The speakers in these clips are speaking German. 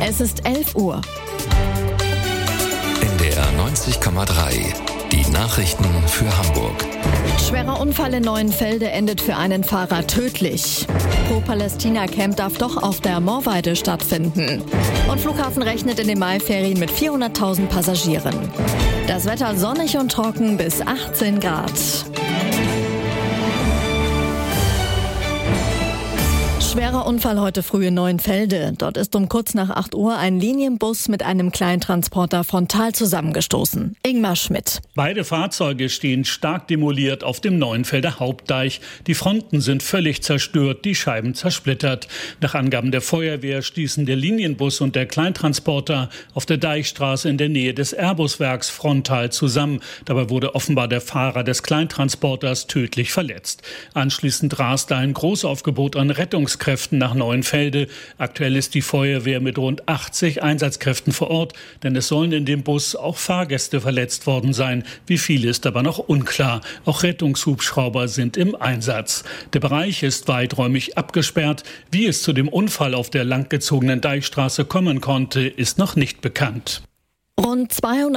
Es ist 11 Uhr. NDR 90,3. Die Nachrichten für Hamburg. Schwerer Unfall in Neuenfelde endet für einen Fahrer tödlich. Pro-Palästina-Camp darf doch auf der Moorweide stattfinden. Und Flughafen rechnet in den Maiferien mit 400.000 Passagieren. Das Wetter sonnig und trocken bis 18 Grad. Schwerer Unfall heute früh in Neuenfelde. Dort ist um kurz nach 8 Uhr ein Linienbus mit einem Kleintransporter frontal zusammengestoßen. Ingmar Schmidt. Beide Fahrzeuge stehen stark demoliert auf dem Neuenfelder Hauptdeich. Die Fronten sind völlig zerstört, die Scheiben zersplittert. Nach Angaben der Feuerwehr stießen der Linienbus und der Kleintransporter auf der Deichstraße in der Nähe des Airbus-Werks frontal zusammen. Dabei wurde offenbar der Fahrer des Kleintransporters tödlich verletzt. Anschließend raste ein Großaufgebot an Rettungskräften nach Neuenfelde. Aktuell ist die Feuerwehr mit rund 80 Einsatzkräften vor Ort, denn es sollen in dem Bus auch Fahrgäste verletzt worden sein. Wie viele ist aber noch unklar. Auch Rettungshubschrauber sind im Einsatz. Der Bereich ist weiträumig abgesperrt. Wie es zu dem Unfall auf der langgezogenen Deichstraße kommen konnte, ist noch nicht bekannt. Rund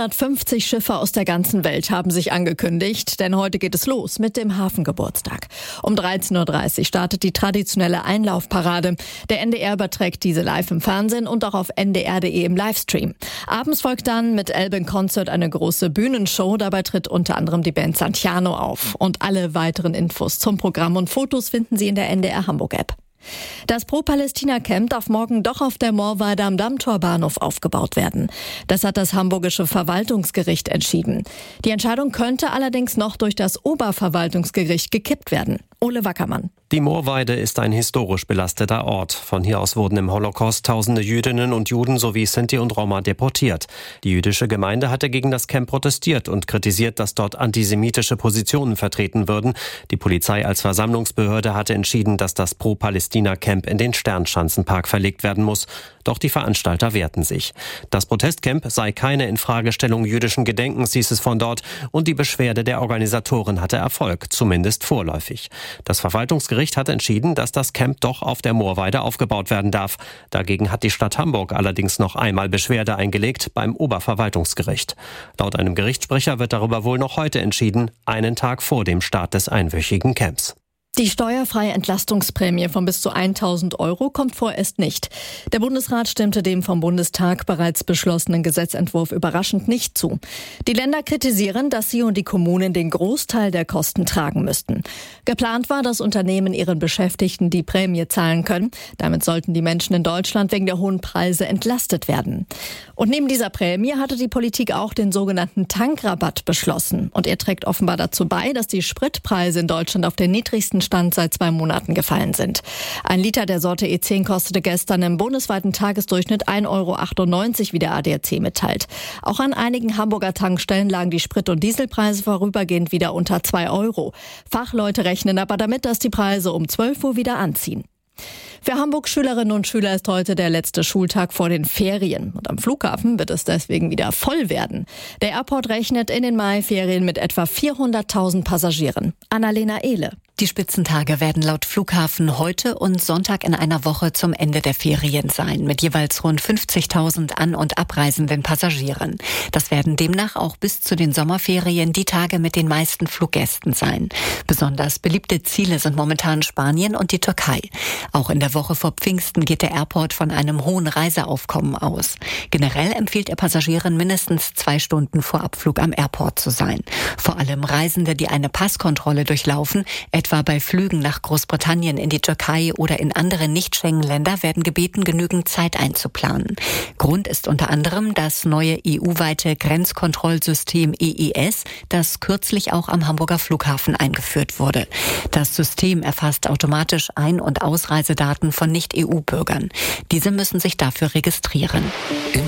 250 Schiffe aus der ganzen Welt haben sich angekündigt, denn heute geht es los mit dem Hafengeburtstag. Um 13.30 Uhr startet die traditionelle Einlaufparade. Der NDR überträgt diese live im Fernsehen und auch auf ndr.de im Livestream. Abends folgt dann mit Elben Concert eine große Bühnenshow. Dabei tritt unter anderem die Band Santiano auf. Und alle weiteren Infos zum Programm und Fotos finden Sie in der NDR Hamburg-App. Das Pro-Palästina-Camp darf morgen doch auf der Moorweide am Dammtorbahnhof aufgebaut werden. Das hat das Hamburgische Verwaltungsgericht entschieden. Die Entscheidung könnte allerdings noch durch das Oberverwaltungsgericht gekippt werden. Ole Wackermann. Die Moorweide ist ein historisch belasteter Ort. Von hier aus wurden im Holocaust tausende Jüdinnen und Juden sowie Sinti und Roma deportiert. Die jüdische Gemeinde hatte gegen das Camp protestiert und kritisiert, dass dort antisemitische Positionen vertreten würden. Die Polizei als Versammlungsbehörde hatte entschieden, dass das Pro-Palästina-Camp in den Sternschanzenpark verlegt werden muss. Doch die Veranstalter wehrten sich. Das Protestcamp sei keine Infragestellung jüdischen Gedenkens, hieß es von dort. Und die Beschwerde der Organisatoren hatte Erfolg, zumindest vorläufig. Das Verwaltungsgericht hat entschieden, dass das Camp doch auf der Moorweide aufgebaut werden darf. Dagegen hat die Stadt Hamburg allerdings noch einmal Beschwerde eingelegt beim Oberverwaltungsgericht. Laut einem Gerichtssprecher wird darüber wohl noch heute entschieden, einen Tag vor dem Start des einwöchigen Camps. Die steuerfreie Entlastungsprämie von bis zu 1.000 € kommt vorerst nicht. Der Bundesrat stimmte dem vom Bundestag bereits beschlossenen Gesetzentwurf überraschend nicht zu. Die Länder kritisieren, dass sie und die Kommunen den Großteil der Kosten tragen müssten. Geplant war, dass Unternehmen ihren Beschäftigten die Prämie zahlen können. Damit sollten die Menschen in Deutschland wegen der hohen Preise entlastet werden. Und neben dieser Prämie hatte die Politik auch den sogenannten Tankrabatt beschlossen. Und er trägt offenbar dazu bei, dass die Spritpreise in Deutschland auf den niedrigsten Stand seit 2 Monaten gefallen sind. Ein Liter der Sorte E10 kostete gestern im bundesweiten Tagesdurchschnitt 1,98 €, wie der ADAC mitteilt. Auch an einigen Hamburger Tankstellen lagen die Sprit- und Dieselpreise vorübergehend wieder unter 2 €. Fachleute rechnen aber damit, dass die Preise um 12 Uhr wieder anziehen. Für Hamburgs Schülerinnen und Schüler ist heute der letzte Schultag vor den Ferien. Und am Flughafen wird es deswegen wieder voll werden. Der Airport rechnet in den Maiferien mit etwa 400.000 Passagieren. Annalena Ehle. Die Spitzentage werden laut Flughafen heute und Sonntag in einer Woche zum Ende der Ferien sein, mit jeweils rund 50.000 an- und abreisenden Passagieren. Das werden demnach auch bis zu den Sommerferien die Tage mit den meisten Fluggästen sein. Besonders beliebte Ziele sind momentan Spanien und die Türkei. Auch in der Woche vor Pfingsten geht der Airport von einem hohen Reiseaufkommen aus. Generell empfiehlt er Passagieren, mindestens 2 Stunden vor Abflug am Airport zu sein. Vor allem Reisende, die eine Passkontrolle durchlaufen, etwa bei Flügen nach Großbritannien, in die Türkei oder in andere Nicht-Schengen-Länder, werden gebeten, genügend Zeit einzuplanen. Grund ist unter anderem das neue EU-weite Grenzkontrollsystem EES, das kürzlich auch am Hamburger Flughafen eingeführt wurde. Das System erfasst automatisch Ein- und Ausreisedaten von Nicht-EU-Bürgern. Diese müssen sich dafür registrieren.